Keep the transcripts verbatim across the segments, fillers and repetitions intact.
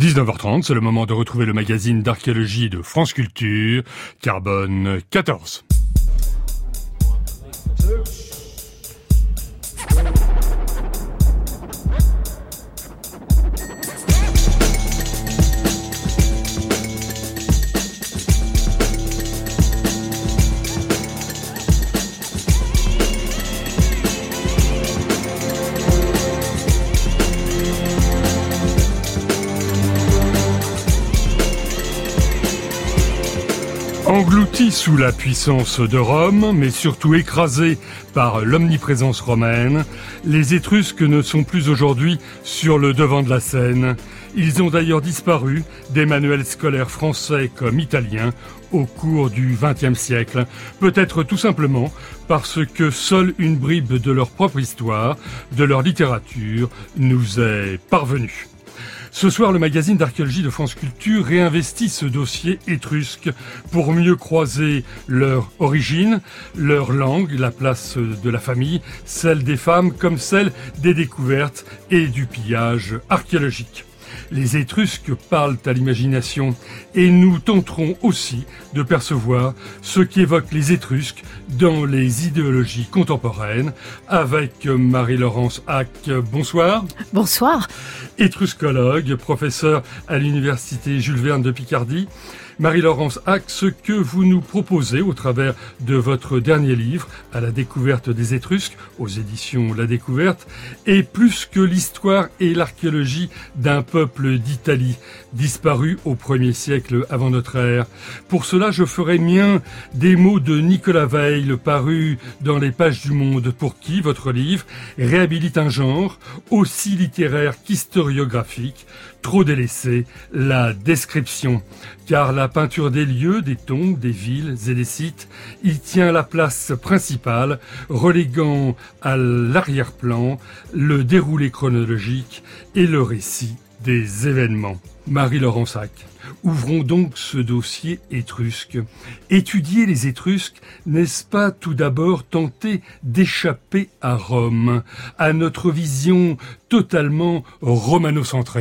dix-neuf heures trente, c'est le moment de retrouver le magazine d'archéologie de France Culture, Carbone quatorze. Engloutis sous la puissance de Rome, mais surtout écrasés par l'omniprésence romaine, les Étrusques ne sont plus aujourd'hui sur le devant de la scène. Ils ont d'ailleurs disparu des manuels scolaires français comme italiens au cours du vingtième siècle. Peut-être tout simplement parce que seule une bribe de leur propre histoire, de leur littérature, nous est parvenue. Ce soir, le magazine d'archéologie de France Culture réinvestit ce dossier étrusque pour mieux croiser leur origine, leur langue, la place de la famille, celle des femmes comme celle des découvertes et du pillage archéologique. Les Étrusques parlent à l'imagination et nous tenterons aussi de percevoir ce qu'évoquent les Étrusques dans les idéologies contemporaines avec Marie-Laurence Hack. Bonsoir. Bonsoir. Étruscologue, professeur à l'université Jules Verne de Picardie. Marie-Laurence Hack, ce que vous nous proposez au travers de votre dernier livre, À la découverte des Étrusques, aux éditions La Découverte, est plus que l'histoire et l'archéologie d'un peuple d'Italie, disparu au premier siècle avant notre ère. Pour cela, je ferai mien des mots de Nicolas Weil, paru dans les pages du Monde, pour qui votre livre réhabilite un genre aussi littéraire qu'historiographique, trop délaissé, la description. Car la peinture des lieux, des tombes, des villes et des sites y tient la place principale, reléguant à l'arrière-plan le déroulé chronologique et le récit des événements. Marie-Laurence Hack, ouvrons donc ce dossier étrusque. Étudier les Étrusques, n'est-ce pas tout d'abord tenter d'échapper à Rome, à notre vision totalement romano-centrée ?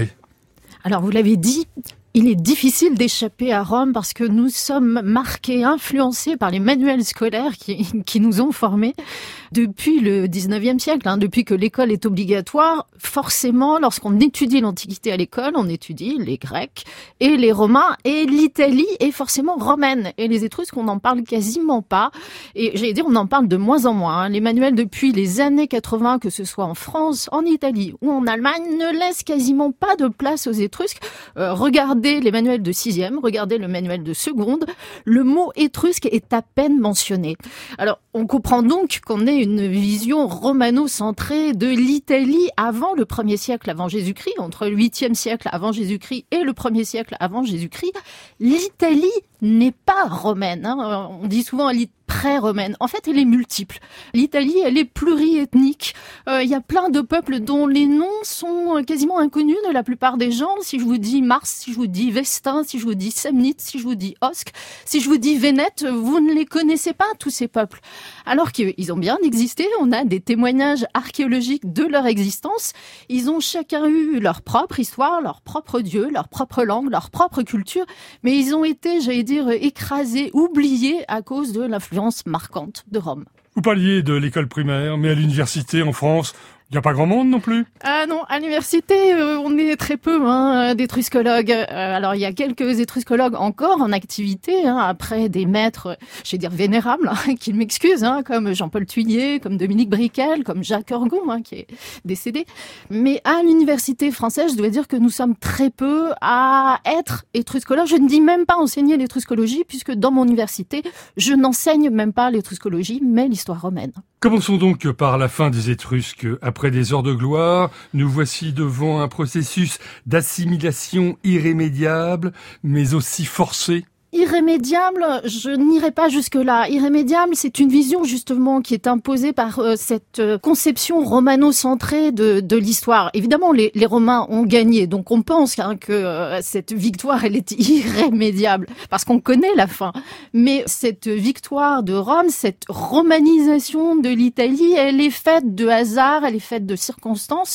Alors, vous l'avez dit, il est difficile d'échapper à Rome parce que nous sommes marqués, influencés par les manuels scolaires qui, qui nous ont formés depuis le dix-neuvième siècle, hein, depuis que l'école est obligatoire. Forcément, lorsqu'on étudie l'Antiquité à l'école, on étudie les Grecs et les Romains, et l'Italie est forcément romaine. Et les Étrusques, on n'en parle quasiment pas. Et j'allais dire, on en parle de moins en moins. Hein. Les manuels depuis les années quatre-vingts, que ce soit en France, en Italie ou en Allemagne, ne laissent quasiment pas de place aux Étrusques. Euh, regardez les manuels de sixième, regardez le manuel de seconde, le mot étrusque est à peine mentionné. Alors, on comprend donc qu'on ait une vision romano-centrée de l'Italie avant le premier siècle avant Jésus-Christ, entre le huitième siècle avant Jésus-Christ et le premier siècle avant Jésus-Christ. L'Italie n'est pas romaine. Hein. On dit souvent elle est pré-romaine. En fait, elle est multiple. L'Italie, elle est pluriethnique. Euh, il y a plein de peuples dont les noms sont quasiment inconnus de la plupart des gens. Si je vous dis Mars, si je vous dis Vestin, si je vous dis Semnite, si je vous dis Osque, si je vous dis Vénète, vous ne les connaissez pas, tous ces peuples. Alors qu'ils ont bien existé, on a des témoignages archéologiques de leur existence. Ils ont chacun eu leur propre histoire, leur propre dieu, leur propre langue, leur propre culture, mais ils ont été, j'allais dire, écrasés, oubliés à cause de l'influence marquante de Rome. Vous parliez de l'école primaire, mais à l'université en France, il n'y a pas grand monde non plus. Ah non, à l'université, euh, on est très peu hein, d'étruscologues. Euh, alors, il y a quelques étruscologues encore en activité, hein, après des maîtres, je vais dire vénérables, hein, qui m'excusent, hein, comme Jean-Paul Thuillier, comme Dominique Briquel, comme Jacques Orgon, hein, qui est décédé. Mais à l'université française, je dois dire que nous sommes très peu à être étruscologues. Je ne dis même pas enseigner l'étruscologie, puisque dans mon université, je n'enseigne même pas l'étruscologie, mais l'histoire romaine. Commençons donc par la fin des Étrusques. Après des heures de gloire, nous voici devant un processus d'assimilation irrémédiable, mais aussi forcé. Irrémédiable, je n'irai pas jusque-là. Irrémédiable, c'est une vision justement qui est imposée par euh, cette euh, conception romano-centrée de, de l'histoire. Évidemment, les, les Romains ont gagné, donc on pense hein, que euh, cette victoire, elle est irrémédiable, parce qu'on connaît la fin. Mais cette victoire de Rome, cette romanisation de l'Italie, elle est faite de hasard, elle est faite de circonstances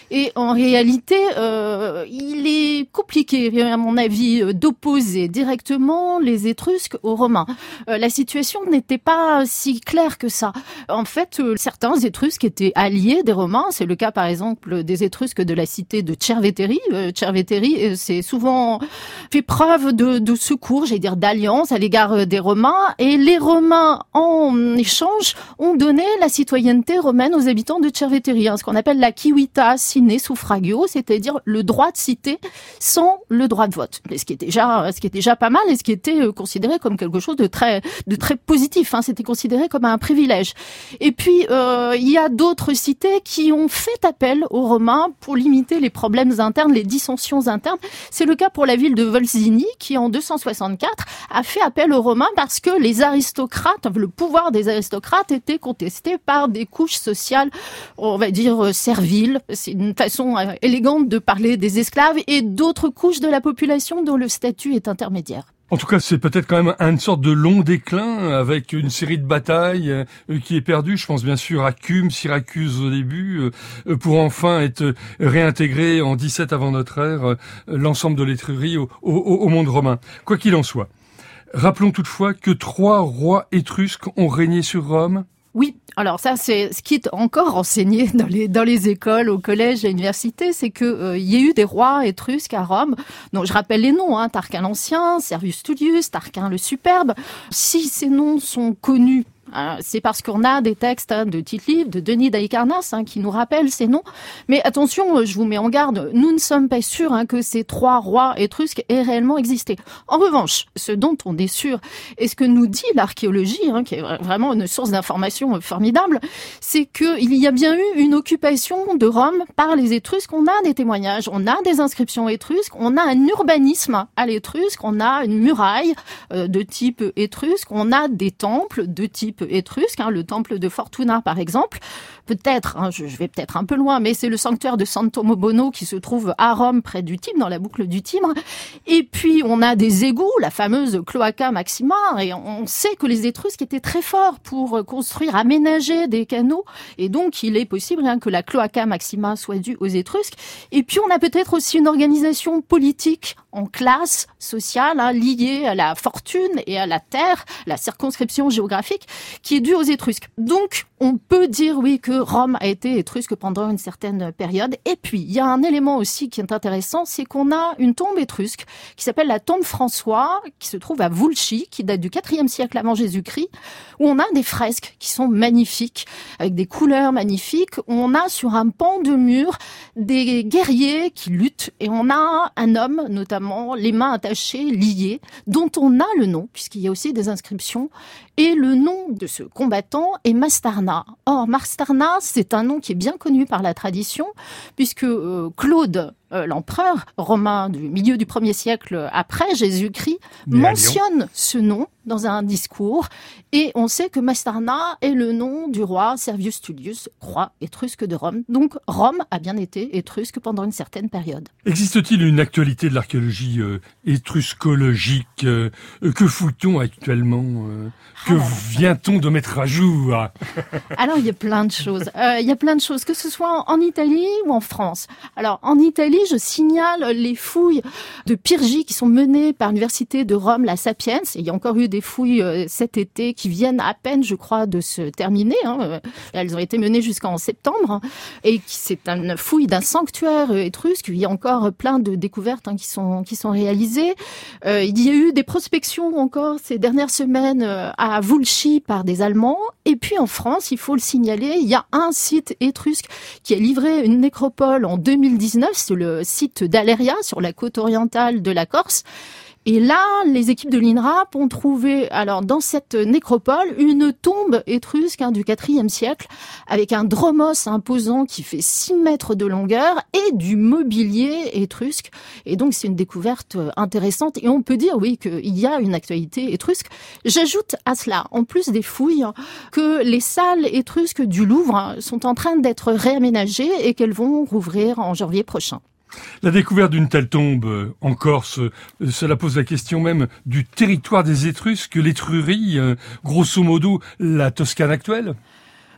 Et en réalité, euh, il est compliqué, à mon avis, d'opposer directement les Étrusques aux Romains. Euh, la situation n'était pas si claire que ça. En fait, euh, certains Étrusques étaient alliés des Romains. C'est le cas, par exemple, des Étrusques de la cité de Cerveteri. Euh, Cerveteri, euh, c'est souvent fait preuve de, de secours, j'allais dire d'alliance à l'égard des Romains. Et les Romains, en échange, ont donné la citoyenneté romaine aux habitants de Cerveteri, hein, ce qu'on appelle la civitas sine suffragio, c'est-à-dire le droit de cité sans le droit de vote. Et ce qui est déjà, ce qui est déjà pas mal et ce qui était considéré comme quelque chose de très, de très positif. Hein, c'était considéré comme un privilège. Et puis euh, il y a d'autres cités qui ont fait appel aux Romains pour limiter les problèmes internes, les dissensions internes. C'est le cas pour la ville de Volsini qui, en deux cent soixante-quatre, a fait appel aux Romains parce que les aristocrates, le pouvoir des aristocrates était contesté par des couches sociales, on va dire serviles. C'est une façon élégante de parler des esclaves et d'autres couches de la population dont le statut est intermédiaire. En tout cas, c'est peut-être quand même une sorte de long déclin avec une série de batailles euh, qui est perdue. Je pense bien sûr à Cume, Syracuse au début, euh, pour enfin être réintégré en dix-sept avant notre ère, euh, l'ensemble de l'Étrurie au, au, au monde romain. Quoi qu'il en soit, rappelons toutefois que trois rois étrusques ont régné sur Rome. Oui, alors ça c'est ce qui est encore enseigné dans les dans les écoles, au collège et à l'université, c'est que euh, il y a eu des rois étrusques à Rome. Donc je rappelle les noms, hein, Tarquin l'Ancien, Servius Tullius, Tarquin le Superbe. Si ces noms sont connus, c'est parce qu'on a des textes de Tite-Live, de Denis d'Halicarnasse hein, qui nous rappellent ces noms. Mais attention, je vous mets en garde, nous ne sommes pas sûrs hein, que ces trois rois étrusques aient réellement existé. En revanche, ce dont on est sûr, et ce que nous dit l'archéologie, hein, qui est vraiment une source d'information formidable, c'est qu'il y a bien eu une occupation de Rome par les Étrusques. On a des témoignages, on a des inscriptions étrusques, on a un urbanisme à l'étrusque, on a une muraille euh, de type étrusque, on a des temples de type étrusque, hein, le temple de Fortuna par exemple, peut-être, hein, je, je vais peut-être un peu loin, mais c'est le sanctuaire de Santo Mobono qui se trouve à Rome, près du Tibre, dans la boucle du Tibre. Et puis on a des égouts, la fameuse Cloaca Maxima, et on sait que les Étrusques étaient très forts pour construire, aménager des canaux, et donc il est possible hein, que la Cloaca Maxima soit due aux Étrusques. Et puis on a peut-être aussi une organisation politique en classe sociale hein, liée à la fortune et à la terre, la circonscription géographique, qui est due aux Étrusques. Donc, on peut dire, oui, que Rome a été étrusque pendant une certaine période. Et puis, il y a un élément aussi qui est intéressant, c'est qu'on a une tombe étrusque qui s'appelle la tombe François, qui se trouve à Vulci, qui date du quatrième siècle avant Jésus-Christ, où on a des fresques qui sont magnifiques, avec des couleurs magnifiques. On a sur un pan de mur des guerriers qui luttent, et on a un homme, notamment les mains attachées, liées, dont on a le nom, puisqu'il y a aussi des inscriptions, et le nom de ce combattant est Mastarna. Or, Mastarna, c'est un nom qui est bien connu par la tradition, puisque euh, Claude, euh, l'empereur romain du milieu du premier siècle après Jésus-Christ, mentionne ce nom dans un discours, et on sait que Mastarna est le nom du roi Servius Tullius, roi étrusque de Rome. Donc Rome a bien été étrusque pendant une certaine période. Existe-t-il une actualité de l'archéologie euh, étruscologique euh, Que fout-on actuellement euh, Que ah, vient-on de mettre à jour? Alors il y a plein de choses. Euh, il y a plein de choses, que ce soit en Italie ou en France. Alors en Italie, je signale les fouilles de Pyrgie qui sont menées par l'université de Rome, la Sapienza. Il y a encore eu des fouilles euh, cet été qui viennent à peine, je crois, de se terminer. Hein. Elles ont été menées jusqu'en septembre. Hein. Et c'est une fouille d'un sanctuaire euh, étrusque. Il y a encore plein de découvertes hein, qui sont qui sont réalisées. Euh, il y a eu des prospections encore ces dernières semaines euh, à Vulci par des Allemands. Et puis en France, il faut le signaler, il y a un site étrusque qui a livré une nécropole en deux mille dix-neuf. C'est le site d'Aléria, sur la côte orientale de la Corse. Et là, les équipes de l'INRAP ont trouvé, alors dans cette nécropole, une tombe étrusque hein, du quatrième siècle, avec un dromos imposant qui fait six mètres de longueur et du mobilier étrusque. Et donc c'est une découverte intéressante. Et on peut dire, oui, qu'il y a une actualité étrusque. J'ajoute à cela, en plus des fouilles, que les salles étrusques du Louvre sont en train d'être réaménagées et qu'elles vont rouvrir en janvier prochain. La découverte d'une telle tombe en Corse, cela pose la question même du territoire des Étrusques, l'Étrurie, grosso modo la Toscane actuelle.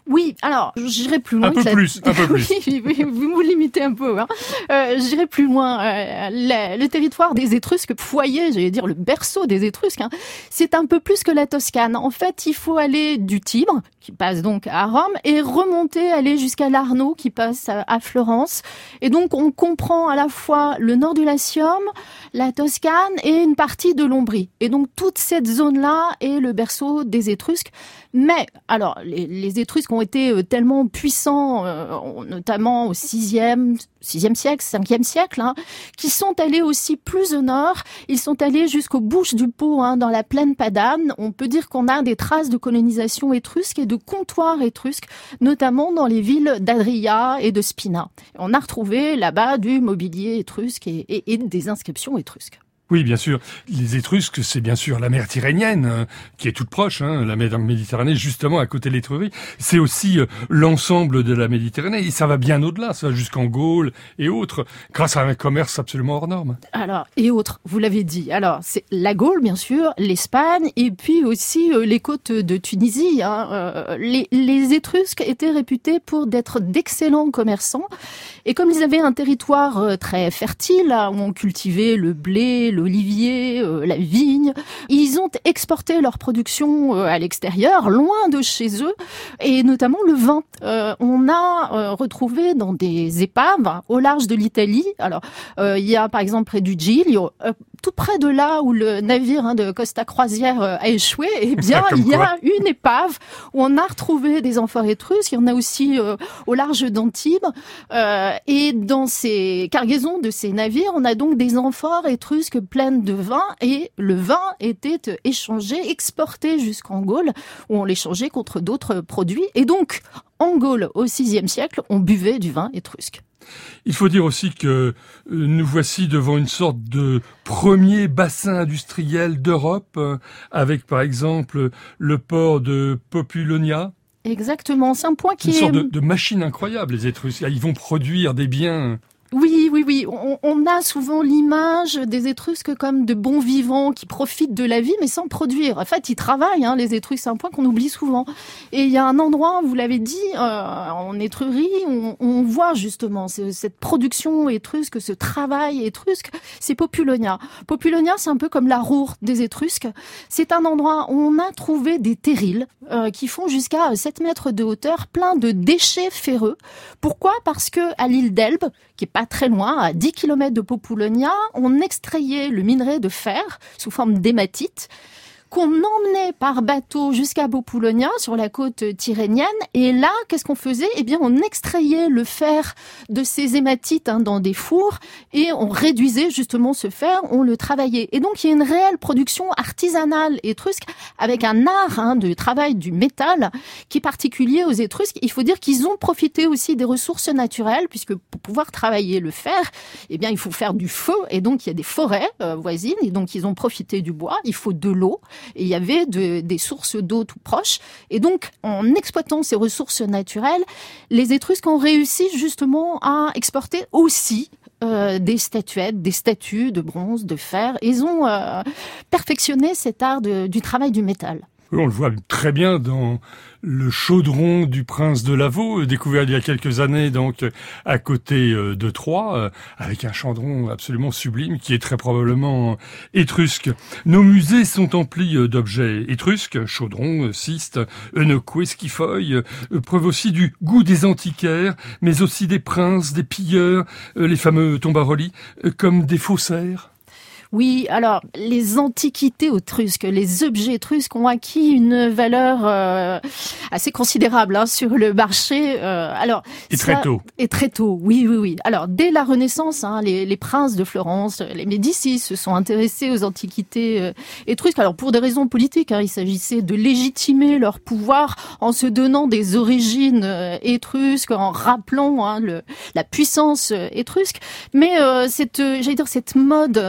Oui, alors j'irai plus loin. Un peu la... plus, un peu plus. Oui, oui, vous me limitez un peu. Hein. Euh, j'irai plus loin. Euh, la, le territoire des Étrusques, foyer, j'allais dire le berceau des Étrusques, hein, c'est un peu plus que la Toscane. En fait, il faut aller du Tibre, qui passe donc à Rome, et remonter, aller jusqu'à l'Arno, qui passe à, à Florence. Et donc, on comprend à la fois le nord du Latium, la Toscane et une partie de l'Ombrie. Et donc, toute cette zone-là est le berceau des Étrusques. Mais, alors, les, les Étrusques ont été tellement puissants, euh, notamment au sixième, sixième siècle, cinquième siècle, hein, qui sont allés aussi plus au nord. Ils sont allés jusqu'aux Bouches du Pô, hein, dans la plaine padane. On peut dire qu'on a des traces de colonisation étrusque et de comptoirs étrusques, notamment dans les villes d'Adria et de Spina. On a retrouvé là-bas du mobilier étrusque et, et, et des inscriptions étrusques. Oui, bien sûr. Les Étrusques, c'est bien sûr la mer Tyrrhénienne, euh, qui est toute proche, hein, la mer Méditerranée, justement à côté de l'Étrurie. C'est aussi euh, l'ensemble de la Méditerranée, et ça va bien au-delà, ça va jusqu'en Gaule et autres, grâce à un commerce absolument hors norme. Alors, et autres, vous l'avez dit. Alors, c'est la Gaule, bien sûr, l'Espagne, et puis aussi euh, les côtes de Tunisie. Hein. Euh, les, les Étrusques étaient réputés pour d'être d'excellents commerçants, et comme ils avaient un territoire euh, très fertile, là, où on cultivait le blé, l'olivier, euh, la vigne. Ils ont exporté leur production euh, à l'extérieur, loin de chez eux, et notamment le vin. Euh, on a euh, retrouvé dans des épaves au large de l'Italie. Alors, euh, il y a par exemple près du Giglio, euh, tout près de là où le navire hein, de Costa Croisière euh, a échoué, eh bien, il y a une épave où on a retrouvé des amphores étrusques. Il y en a aussi euh, au large d'Antibes. Euh, et dans ces cargaisons de ces navires, on a donc des amphores étrusques pleines de vin. Et le vin était échangé, exporté jusqu'en Gaule, où on l'échangeait contre d'autres produits. Et donc, en Gaule, au sixième siècle, on buvait du vin étrusque. Il faut dire aussi que nous voici devant une sorte de premier bassin industriel d'Europe, avec par exemple le port de Populonia. Exactement, c'est un point qui une est... Une sorte de, de machine incroyable, les Étrusques. Ils vont produire des biens... Oui, oui, oui. On, on a souvent l'image des Étrusques comme de bons vivants qui profitent de la vie, mais sans produire. En fait, ils travaillent, hein, les Étrusques. C'est un point qu'on oublie souvent. Et il y a un endroit, vous l'avez dit, euh, en Étrurie, on, on voit justement ce, cette production étrusque, ce travail étrusque. C'est Populonia. Populonia, c'est un peu comme la Roure des Étrusques. C'est un endroit où on a trouvé des terrils euh, qui font jusqu'à sept mètres de hauteur, plein de déchets ferreux. Pourquoi ? Parce que à l'île d'Elbe, qui est pas très loin, à dix kilomètres de Populonia, on extrayait le minerai de fer sous forme d'hématite qu'on emmenait par bateau jusqu'à Populonia, sur la côte tyrrhénienne. Et là, qu'est-ce qu'on faisait ? Eh bien, on extrayait le fer de ces hématites hein, dans des fours et on réduisait justement ce fer, on le travaillait. Et donc, il y a une réelle production artisanale étrusque avec un art hein, de travail du métal qui est particulier aux Étrusques. Il faut dire qu'ils ont profité aussi des ressources naturelles puisque pour pouvoir travailler le fer, eh bien, il faut faire du feu et donc il y a des forêts euh, voisines et donc ils ont profité du bois. Il faut de l'eau. Et il y avait de, des sources d'eau tout proches. Et donc, en exploitant ces ressources naturelles, les Étrusques ont réussi justement à exporter aussi euh, des statuettes, des statues de bronze, de fer. Ils ont euh, perfectionné cet art de, du travail du métal. On le voit très bien dans le chaudron du prince de Lavaux, découvert il y a quelques années donc à côté de Troyes, avec un chaudron absolument sublime qui est très probablement étrusque. Nos musées sont emplis d'objets étrusques, chaudrons, cistes, eunuques, esquifeuilles, preuve aussi du goût des antiquaires, mais aussi des princes, des pilleurs, les fameux tombaroli, comme des faussaires. Oui, alors les antiquités étrusques, les objets étrusques ont acquis une valeur euh, assez considérable hein, sur le marché. Euh, alors et ça, très tôt. Et très tôt, oui, oui, oui. Alors dès la Renaissance, hein, les, les princes de Florence, les Médicis se sont intéressés aux antiquités euh, étrusques. Alors pour des raisons politiques, hein, il s'agissait de légitimer leur pouvoir en se donnant des origines euh, étrusques, en rappelant hein, le, la puissance euh, étrusque. Mais euh, cette, j'allais dire cette mode de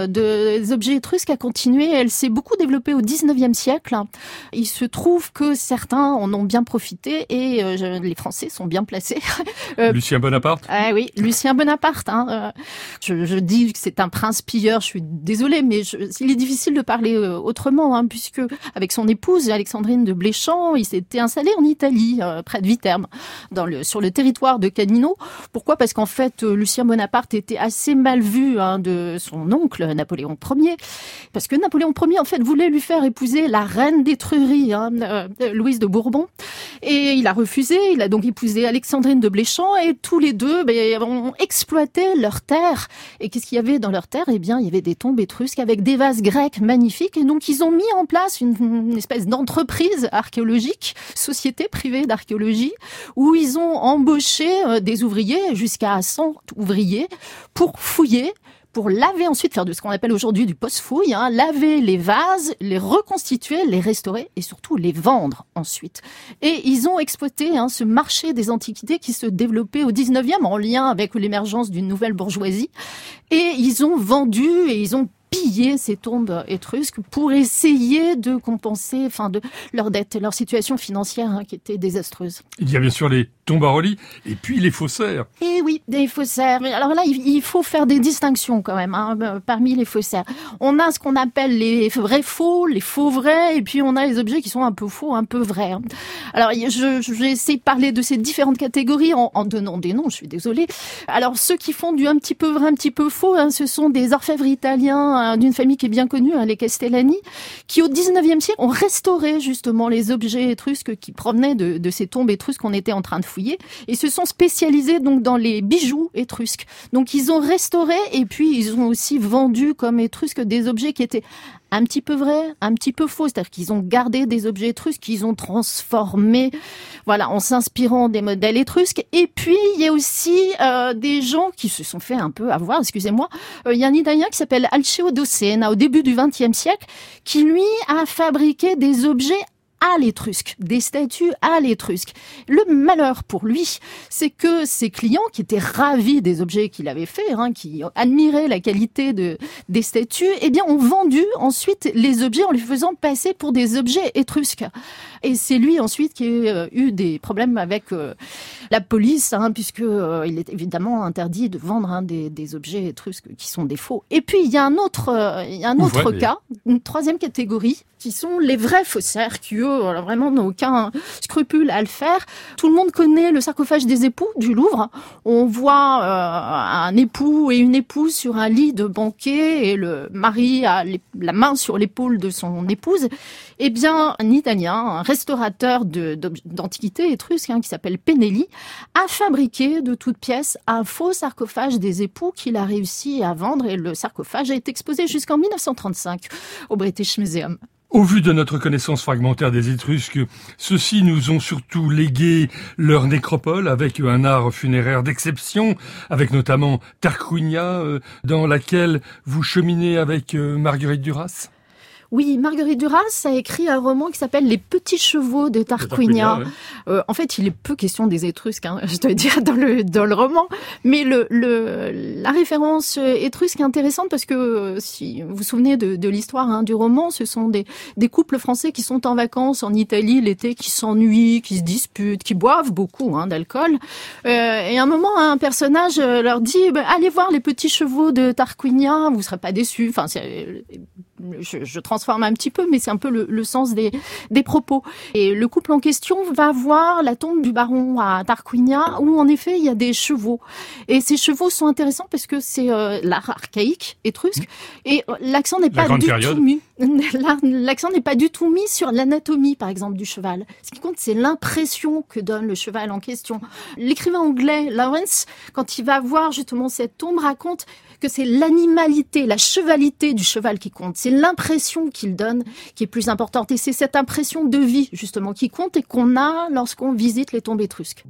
des objets étrusques a continué. Elle s'est beaucoup développée au dix-neuvième siècle. Il se trouve que certains en ont bien profité et euh, les Français sont bien placés. euh, Lucien Bonaparte. Ah oui, Lucien Bonaparte. Hein, euh, je, je dis que c'est un prince pilleur. Je suis désolée, mais je, il est difficile de parler euh, autrement, hein, puisque avec son épouse Alexandrine de Bléchamp, il s'était installé en Italie, euh, près de Viterbe, dans le, sur le territoire de Canino. Pourquoi ? Parce qu'en fait, euh, Lucien Bonaparte était assez mal vu hein, de son oncle Napoléon Ier, parce que Napoléon Ier en fait voulait lui faire épouser la reine d'Étrurie, hein, euh, Louise de Bourbon, et il a refusé. Il a donc épousé Alexandrine de Bléchamp, et tous les deux ben, ont exploité leurs terres. Et qu'est-ce qu'il y avait dans leurs terres ? Eh bien, il y avait des tombes étrusques avec des vases grecs magnifiques, et donc ils ont mis en place une, une espèce d'entreprise archéologique, société privée d'archéologie, où ils ont embauché euh, des ouvriers, jusqu'à cent ouvriers, pour fouiller, pour laver ensuite, faire de ce qu'on appelle aujourd'hui du post-fouille, hein, laver les vases, les reconstituer, les restaurer et surtout les vendre ensuite. Et ils ont exploité hein, ce marché des antiquités qui se développait au dix-neuvième en lien avec l'émergence d'une nouvelle bourgeoisie. Et ils ont vendu et ils ont piller ces tombes étrusques pour essayer de compenser enfin, de leur dette, leur situation financière hein, qui était désastreuse. Il y a bien sûr les tombaroli et puis les faussaires. Et oui, des faussaires. Alors là, il faut faire des distinctions quand même hein, parmi les faussaires. On a ce qu'on appelle les vrais faux, les faux vrais, et puis on a les objets qui sont un peu faux, un peu vrais. Hein. Alors, je, je vais essayer de parler de ces différentes catégories en, en donnant des noms, je suis désolée. Alors, ceux qui font du un petit peu vrai, un petit peu faux, hein, ce sont des orfèvres italiens d'une famille qui est bien connue, hein, les Castellani, qui au dix-neuvième siècle ont restauré justement les objets étrusques qui provenaient de, de ces tombes étrusques qu'on était en train de fouiller, et se sont spécialisés donc dans les bijoux étrusques. Donc ils ont restauré et puis ils ont aussi vendu comme étrusques des objets qui étaient un petit peu vrais, un petit peu faux, c'est-à-dire qu'ils ont gardé des objets étrusques qu'ils ont transformés, voilà, en s'inspirant des modèles étrusques. Et puis il y a aussi euh, des gens qui se sont fait un peu avoir, excusez-moi. Euh, il y a un Italien qui s'appelle Alceo Dossena au début du vingtième siècle, qui lui a fabriqué des objets à l'étrusque, des statues à l'étrusque. Le malheur pour lui, c'est que ses clients, qui étaient ravis des objets qu'il avait faits, hein, qui admiraient la qualité de, des statues, eh bien, ont vendu ensuite les objets en les faisant passer pour des objets étrusques. Et c'est lui ensuite qui a euh, eu des problèmes avec euh, la police, hein, puisque euh, il est évidemment interdit de vendre hein, des, des objets étrusques qui sont des faux. Et puis il y a un autre, euh, il y a un autre ouais, cas, mais... une troisième catégorie, qui sont les vrais faussaires, qui eux vraiment n'ont aucun scrupule à le faire. Tout le monde connaît le sarcophage des époux du Louvre. On voit euh, un époux et une épouse sur un lit de banquet et le mari a la main sur l'épaule de son épouse. Eh bien, un Italien, un restaurateur de, d'antiquités étrusques hein, qui s'appelle Penelli, a fabriqué de toutes pièces un faux sarcophage des époux qu'il a réussi à vendre, et le sarcophage a été exposé jusqu'en mille neuf cent trente-cinq au British Museum. Au vu de notre connaissance fragmentaire des Étrusques, ceux-ci nous ont surtout légué leur nécropole avec un art funéraire d'exception, avec notamment Tarquinia, dans laquelle vous cheminez avec Marguerite Duras. Oui, Marguerite Duras a écrit un roman qui s'appelle Les petits chevaux de Tarquinia. Ouais. Euh, en fait, il est peu question des Étrusques, hein, je dois dire, dans le dans le roman. Mais le le la référence étrusque est intéressante parce que si vous vous souvenez de, de l'histoire hein, du roman, ce sont des des couples français qui sont en vacances en Italie l'été, qui s'ennuient, qui se disputent, qui boivent beaucoup hein, d'alcool. Euh, et à un moment, un personnage leur dit bah, allez voir les petits chevaux de Tarquinia, vous serez pas déçus. Enfin, c'est Je, je transforme un petit peu, mais c'est un peu le, le sens des, des propos. Et le couple en question va voir la tombe du baron à Tarquinia, où en effet il y a des chevaux. Et ces chevaux sont intéressants parce que c'est euh, l'art archaïque étrusque, et l'accent n'est pas du période. tout mis. L'accent n'est pas du tout mis sur l'anatomie, par exemple, du cheval. Ce qui compte, c'est l'impression que donne le cheval en question. L'écrivain anglais Lawrence, quand il va voir justement cette tombe, raconte que c'est l'animalité, la chevalité du cheval qui compte. C'est l'impression qu'il donne qui est plus importante. Et c'est cette impression de vie, justement, qui compte et qu'on a lorsqu'on visite les tombes étrusques.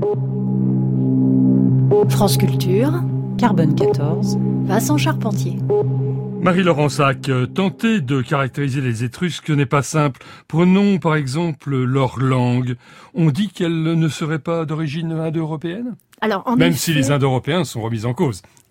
France Culture, Carbone quatorze, Vincent Charpentier. Marie-Laurence Sac, tenter de caractériser les Étrusques n'est pas simple. Prenons par exemple leur langue. On dit qu'elle ne serait pas d'origine indo-européenne ? Alors, en Même effet... si les Indo-Européens sont remis en cause.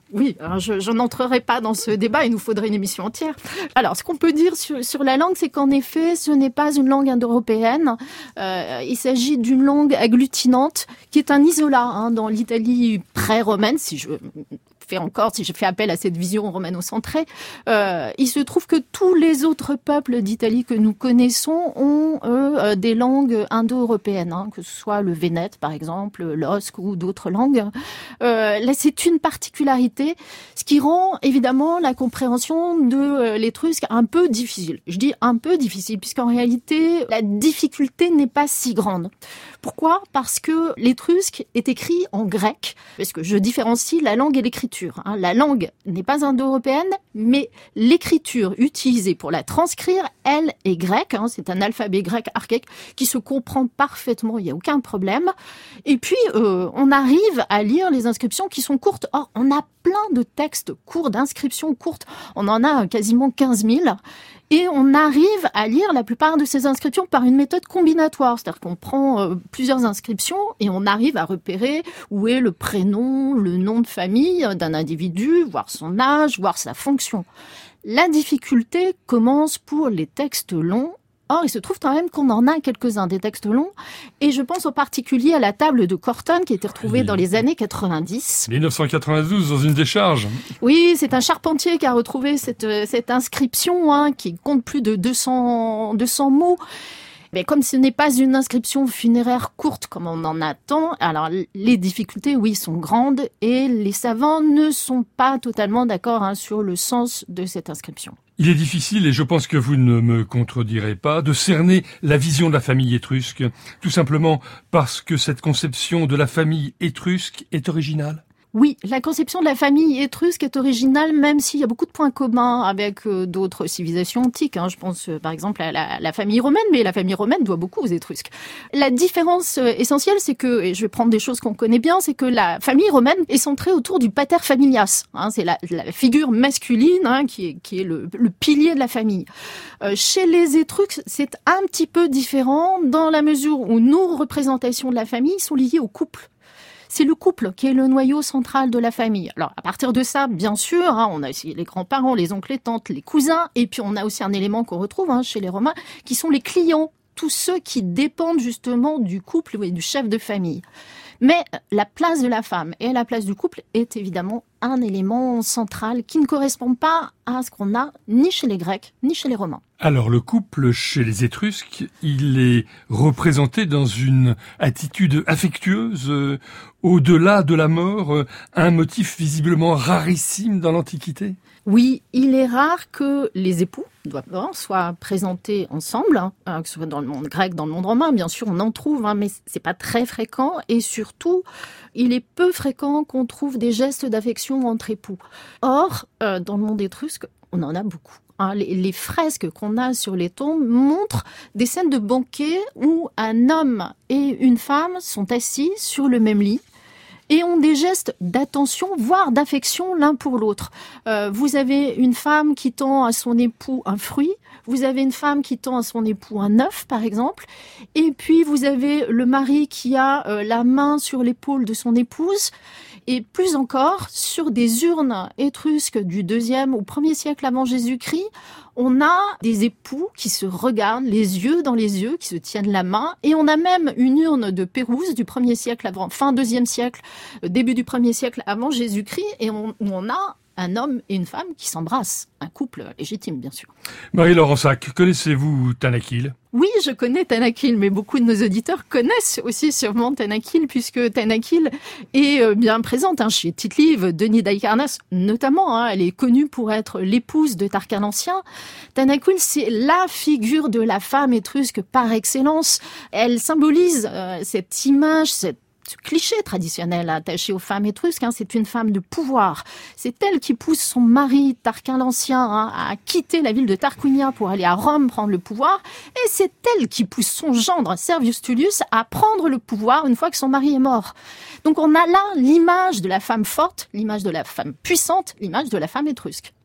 Oui, alors je, je n'entrerai pas dans ce débat, il nous faudrait une émission entière. Alors, ce qu'on peut dire sur, sur la langue, c'est qu'en effet, ce n'est pas une langue indo-européenne. Euh, il s'agit d'une langue agglutinante qui est un isolat hein, dans l'Italie pré-romaine, si je fais encore, si je fais appel à cette vision romano-centrée. Euh, il se trouve que tous les autres peuples d'Italie que nous connaissons ont, eux, euh, des langues indo-européennes, hein, que ce soit le vénète, par exemple, l'osque ou d'autres langues. Euh, là, c'est une particularité, ce qui rend évidemment la compréhension de euh, l'étrusque un peu difficile. Je dis un peu difficile, puisqu'en réalité, la difficulté n'est pas si grande. Pourquoi ? Parce que l'étrusque est écrit en grec, parce que je différencie la langue et l'écriture. La langue n'est pas indo-européenne, mais l'écriture utilisée pour la transcrire, elle, est grecque. C'est un alphabet grec archaïque qui se comprend parfaitement, il n'y a aucun problème. Et puis, euh, on arrive à lire les inscriptions qui sont courtes. Or, on a plein de textes courts, d'inscriptions courtes. On en a quasiment quinze mille. Et on arrive à lire la plupart de ces inscriptions par une méthode combinatoire. C'est-à-dire qu'on prend euh, plusieurs inscriptions et on arrive à repérer où est le prénom, le nom de famille d'un individu, voir son âge, voir sa fonction. La difficulté commence pour les textes longs. Or, il se trouve quand même qu'on en a quelques-uns des textes longs, et je pense en particulier à la table de Cortone qui a été retrouvée dans les années quatre-vingt-dix. mille neuf cent quatre-vingt-douze, dans une décharge. Oui, c'est un charpentier qui a retrouvé cette, cette inscription hein, qui compte plus de deux cents, deux cents mots. Mais comme ce n'est pas une inscription funéraire courte comme on en attend, alors les difficultés, oui, sont grandes et les savants ne sont pas totalement d'accord hein, sur le sens de cette inscription. Il est difficile, et je pense que vous ne me contredirez pas, de cerner la vision de la famille étrusque, tout simplement parce que cette conception de la famille étrusque est originale. Oui, la conception de la famille étrusque est originale, même s'il y a beaucoup de points communs avec euh, d'autres civilisations antiques. Hein. Je pense euh, par exemple à la, la famille romaine, mais la famille romaine doit beaucoup aux Étrusques. La différence euh, essentielle, c'est que, et je vais prendre des choses qu'on connaît bien, c'est que la famille romaine est centrée autour du pater familias. Hein. C'est la, la figure masculine hein, qui est, qui est le, le pilier de la famille. Euh, chez les Étrusques, c'est un petit peu différent dans la mesure où nos représentations de la famille sont liées au couple. C'est le couple qui est le noyau central de la famille. Alors, à partir de ça, bien sûr, hein, on a aussi les grands-parents, les oncles, les tantes, les cousins, et puis on a aussi un élément qu'on retrouve hein, chez les Romains, qui sont les clients, tous ceux qui dépendent justement du couple et du chef de famille. Mais la place de la femme et la place du couple est évidemment un élément central qui ne correspond pas à ce qu'on a ni chez les Grecs, ni chez les Romains. Alors le couple chez les Étrusques, il est représenté dans une attitude affectueuse, euh, au-delà de la mort, euh, un motif visiblement rarissime dans l'Antiquité. Oui, il est rare que les époux d'abord soient présentés ensemble, hein, que ce soit dans le monde grec, dans le monde romain. Bien sûr, on en trouve, hein, mais c'est pas très fréquent. Et surtout, il est peu fréquent qu'on trouve des gestes d'affection entre époux. Or, euh, dans le monde étrusque, on en a beaucoup. Hein, les, les fresques qu'on a sur les tombes montrent des scènes de banquet où un homme et une femme sont assis sur le même lit et ont des gestes d'attention, voire d'affection l'un pour l'autre. Euh, vous avez une femme qui tend à son époux un fruit, vous avez une femme qui tend à son époux un œuf, par exemple, et puis vous avez le mari qui a euh, la main sur l'épaule de son épouse, et plus encore, sur des urnes étrusques du deuxième ou premier siècle avant Jésus-Christ, on a des époux qui se regardent les yeux dans les yeux, qui se tiennent la main, et on a même une urne de Pérouse du premier siècle avant, fin deuxième siècle, début du premier siècle avant Jésus-Christ, et on, où on a un homme et une femme qui s'embrassent, un couple légitime bien sûr. Marie-Laurence Hack, connaissez-vous Tanaquil ? Oui, je connais Tanaquil, mais beaucoup de nos auditeurs connaissent aussi sûrement Tanaquil, puisque Tanaquil est bien présente hein, chez Tite-Live, Denis d'Halicarnasse notamment. Hein, elle est connue pour être l'épouse de Tarquin l'Ancien. Tanaquil, c'est la figure de la femme étrusque par excellence. Elle symbolise euh, cette image, cette Ce cliché traditionnel attaché aux femmes étrusques, hein, c'est une femme de pouvoir. C'est elle qui pousse son mari, Tarquin l'Ancien, hein, à quitter la ville de Tarquinia pour aller à Rome prendre le pouvoir. Et c'est elle qui pousse son gendre, Servius Tullius, à prendre le pouvoir une fois que son mari est mort. Donc on a là l'image de la femme forte, l'image de la femme puissante, l'image de la femme étrusque.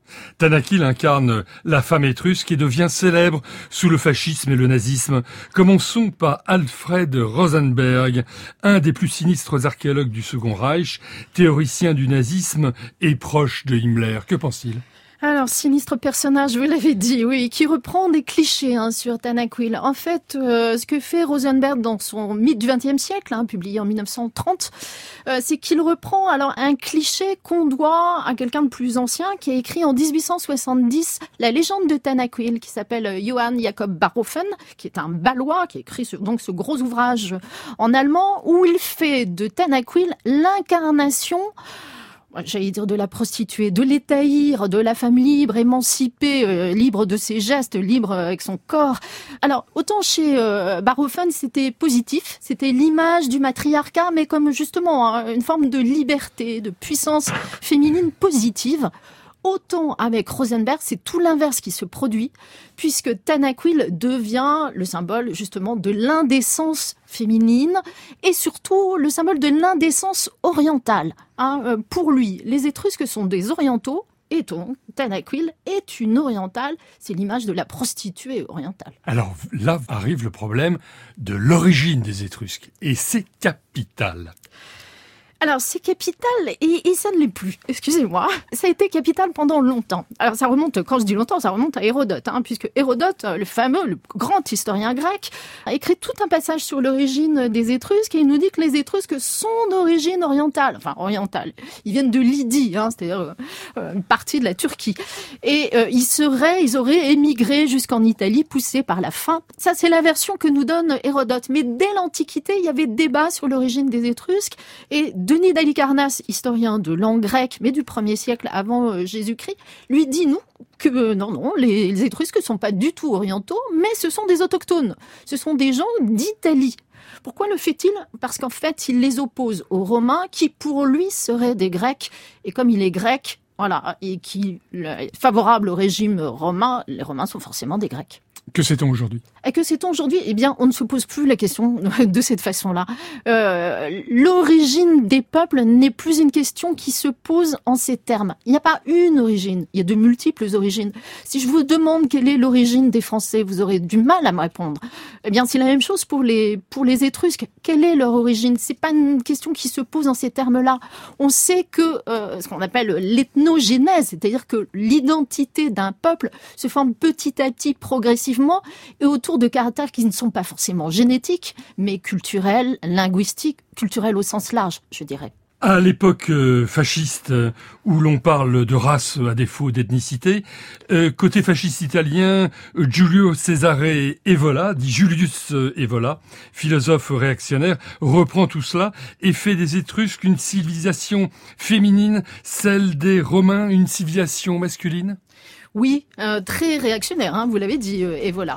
Tanaquil incarne la femme étrusque et devient célèbre sous le fascisme et le nazisme. Commençons par Alfred Rosenberg, un des plus sinistres archéologues du Second Reich, théoricien du nazisme et proche de Himmler. Que pense-t-il ? Alors, sinistre personnage, vous l'avez dit, oui, qui reprend des clichés hein, sur Tanaquil. En fait, euh, ce que fait Rosenberg dans son mythe du vingtième siècle, hein, publié en mille neuf cent trente, euh, c'est qu'il reprend alors un cliché qu'on doit à quelqu'un de plus ancien qui a écrit en dix-huit cent soixante-dix la légende de Tanaquil, qui s'appelle Johann Jakob Barhofen, qui est un Balois, qui a écrit ce, donc ce gros ouvrage en allemand où il fait de Tanaquil l'incarnation, j'allais dire de la prostituée, de l'étaïr, de la femme libre, émancipée, euh, libre de ses gestes, libre avec son corps. Alors, autant chez euh, Barhofen, c'était positif, c'était l'image du matriarcat, mais comme justement hein, une forme de liberté, de puissance féminine positive. Autant avec Rosenberg, c'est tout l'inverse qui se produit, puisque Tanaquil devient le symbole justement de l'indécence féminine et surtout le symbole de l'indécence orientale. Hein, pour lui, les Étrusques sont des orientaux et donc Tanaquil est une orientale, c'est l'image de la prostituée orientale. Alors là arrive le problème de l'origine des Étrusques et c'est capital. Alors, c'est capital et, et ça ne l'est plus. Excusez-moi. Ça a été capital pendant longtemps. Alors, ça remonte, quand je dis longtemps, ça remonte à Hérodote, hein, puisque Hérodote, le fameux, le grand historien grec, a écrit tout un passage sur l'origine des Étrusques et il nous dit que les Étrusques sont d'origine orientale. Enfin, orientale. Ils viennent de Lydie, hein, c'est-à-dire euh, une partie de la Turquie. Et euh, ils seraient, ils auraient émigré jusqu'en Italie, poussés par la faim. Ça, c'est la version que nous donne Hérodote. Mais dès l'Antiquité, il y avait débat sur l'origine des Étrusques et de Denis d'Halicarnasse, historien de langue grecque, mais du premier siècle avant euh, Jésus-Christ, lui dit nous que euh, non, non, les, les Étrusques ne sont pas du tout orientaux, mais ce sont des autochtones. Ce sont des gens d'Italie. Pourquoi le fait-il ? Parce qu'en fait, il les oppose aux Romains, qui pour lui seraient des Grecs. Et comme il est grec, voilà, et qui est favorable au régime romain, les Romains sont forcément des Grecs. Que sait-on aujourd'hui ? Et que sait-on aujourd'hui ? Eh bien, on ne se pose plus la question de cette façon-là. Euh, l'origine des peuples n'est plus une question qui se pose en ces termes. Il n'y a pas une origine, il y a de multiples origines. Si je vous demande quelle est l'origine des Français, vous aurez du mal à me répondre. Eh bien, c'est la même chose pour les pour les Étrusques. Quelle est leur origine ? C'est pas une question qui se pose en ces termes-là. On sait que euh, ce qu'on appelle l'ethnogénèse, c'est-à-dire que l'identité d'un peuple se forme petit à petit, progressivement, et autour de caractères qui ne sont pas forcément génétiques, mais culturels, linguistiques, culturels au sens large, je dirais. À l'époque euh, fasciste, euh, où l'on parle de race à défaut d'ethnicité, euh, côté fasciste italien, euh, Giulio Cesare Evola, dit Julius euh, Evola, philosophe réactionnaire, reprend tout cela et fait des Étrusques une civilisation féminine, celle des Romains une civilisation masculine ? Oui, euh, très réactionnaire, hein, vous l'avez dit, euh, et voilà.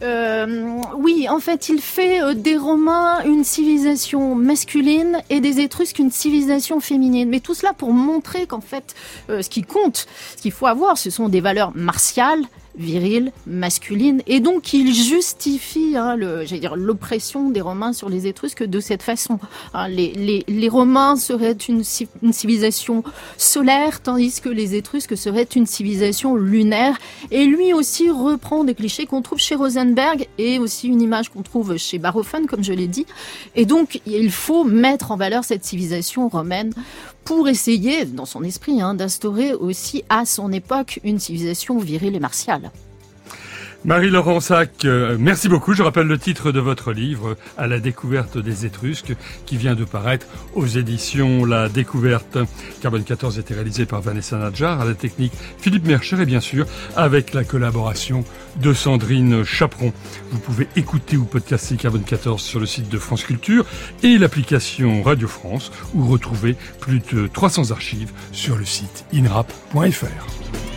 Euh, oui, en fait, il fait euh, des Romains une civilisation masculine et des Étrusques une civilisation féminine. Mais tout cela pour montrer qu'en fait, euh, ce qui compte, ce qu'il faut avoir, ce sont des valeurs martiales, virile, masculine, et donc il justifie hein, le, j'allais dire, l'oppression des Romains sur les Étrusques de cette façon. Hein, les, les, les Romains seraient une, une civilisation solaire, tandis que les Étrusques seraient une civilisation lunaire, et lui aussi reprend des clichés qu'on trouve chez Rosenberg, et aussi une image qu'on trouve chez Barhofen, comme je l'ai dit, et donc il faut mettre en valeur cette civilisation romaine pour essayer, dans son esprit, hein, d'instaurer aussi à son époque une civilisation virile et martiale. Marie-Laure Sac, euh, merci beaucoup. Je rappelle le titre de votre livre, À la découverte des Étrusques, qui vient de paraître aux éditions La Découverte. Carbone quatorze était réalisé par Vanessa Nadjar, à la technique Philippe Mercher et bien sûr avec la collaboration de Sandrine Chaperon. Vous pouvez écouter ou podcaster Carbone quatorze sur le site de France Culture et l'application Radio France, ou retrouver plus de trois cents archives sur le site inrap point f r.